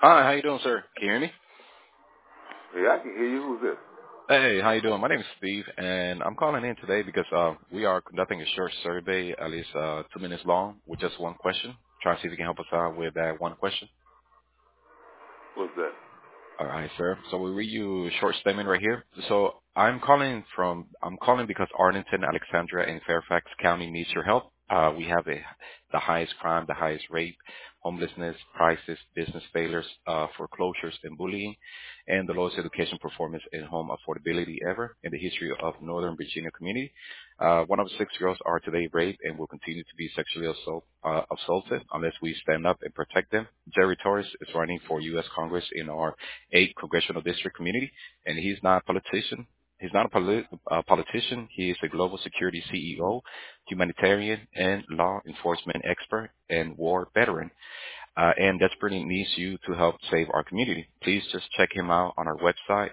Hi, how you doing, sir? Can you hear me? Yeah, I can hear you. Who's this? Hey, how you doing? My name is Steve, and I'm calling in today because we are conducting a short survey, at least 2 minutes long, with just one question. Trying to see if you can help us out with that one question. What's that? All right, sir. So we read you a short statement right here. So I'm calling because Arlington, Alexandria, and Fairfax County needs your help. We have the highest crime, the highest rape, homelessness, crisis, business failures, foreclosures, and bullying, and the lowest education performance and home affordability ever in the history of Northern Virginia community. One of 6 girls are today raped and will continue to be sexually assaulted unless we stand up and protect them. Jerry Torres is running for U.S. Congress in our 8th congressional district community, and he's not a politician. He's not a politician. He is a global security CEO, humanitarian, and law enforcement expert and war veteran, and desperately needs you to help save our community. Please just check him out on our website,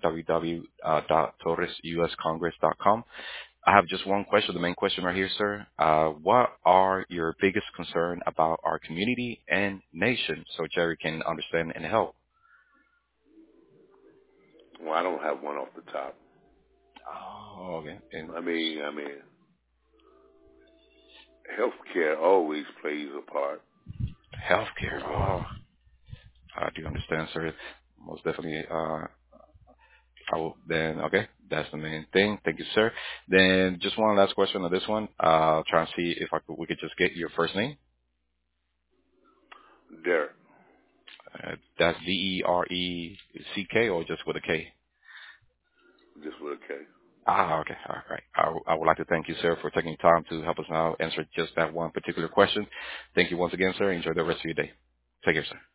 www.torresuscongress.com. I have just one question, the main question right here, sir. What are your biggest concern about our community and nation so Jerry can understand and help? Well, I don't have one off the top. Oh, okay. And I mean, healthcare always plays a part. healthcare. For one. Oh, I do understand, sir. Most definitely. I will then. Okay, that's the main thing. Thank you, sir. Then just one last question on this one. Trying to see if we could just get your first name. Derek, That's Dereck or just with a K? just with a K. Okay. All right. I would like to thank you, sir, for taking time to help us now answer just that one particular question. Thank you once again, sir. Enjoy the rest of your day. Take care, sir.